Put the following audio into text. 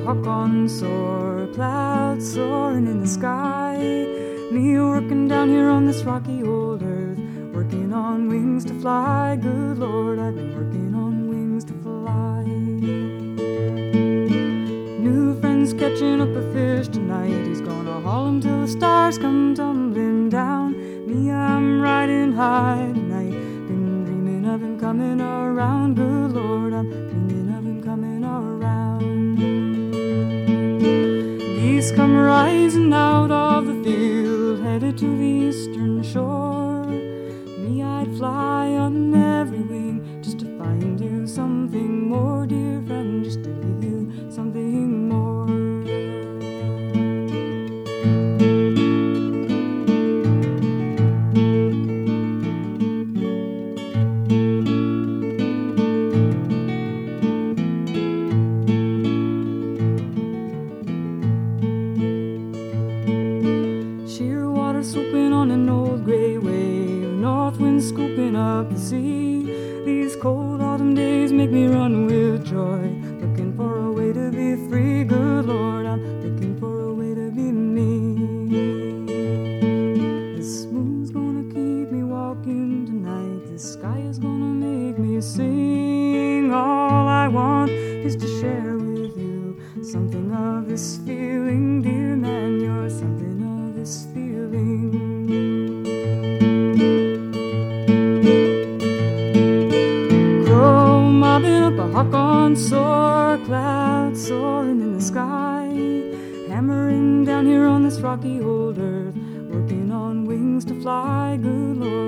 hawk on soar, clouds soaring in the sky. Me working down here on this rocky old earth, working on wings to fly. Good Lord, I've been working on wings to fly. New friend's catching up a fish tonight. He's gonna haul him till the stars come tumbling down. Me, I'm riding high tonight, been dreaming of him coming around. Good Lord, I'm dreaming of him coming around. Geese come rising out of the field, headed to the eastern shore. Me, I'd fly on every wing just to find you something more, dear friend, just to give you something more. Swooping on an old gray wave, north wind scooping up the sea. These cold autumn days make me run with joy, looking for a way to be free. Good Lord, I'm looking for a way to be me. This moon's gonna keep me walking tonight, the sky is gonna make me sing. All I want is to share with you something of this feeling, dear man, you're something of this feeling. Crow mobbing up a hawk on soar, clouds soaring in the sky. Hammering down here on this rocky old earth, working on wings to fly. Good Lord,